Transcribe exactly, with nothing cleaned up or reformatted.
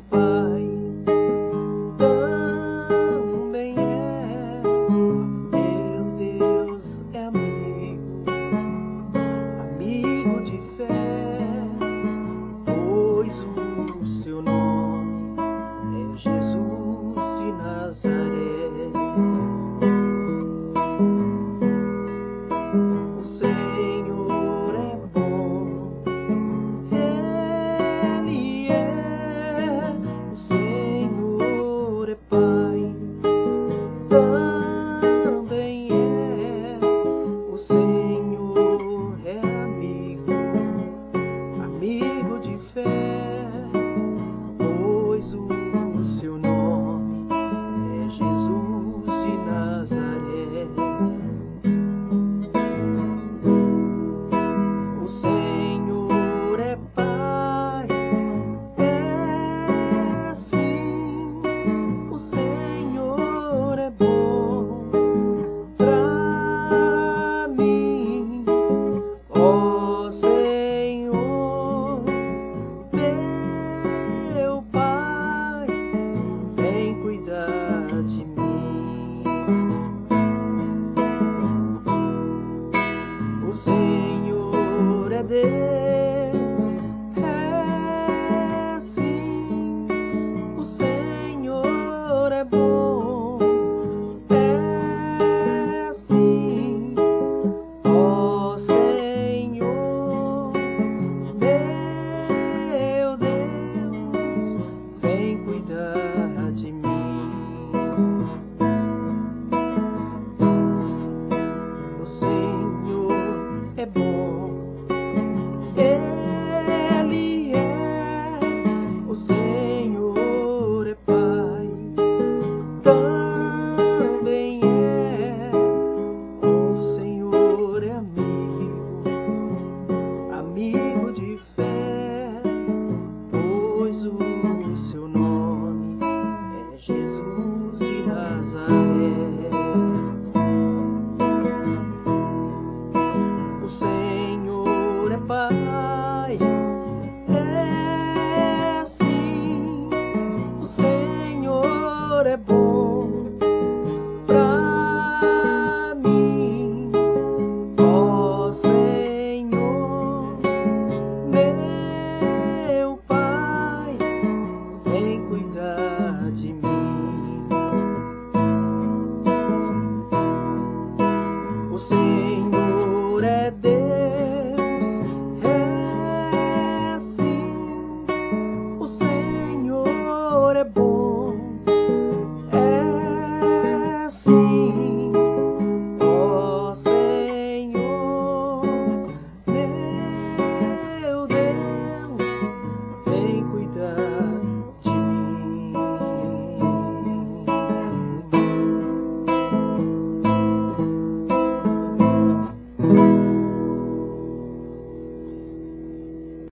Pai também é. Meu Deus é amigo, amigo de fé, pois o seu nome é Jesus de Nazaré. O Senhor é bom, Ele é. O Senhor é Pai também é. O Senhor é amigo, amigo de fé, pois o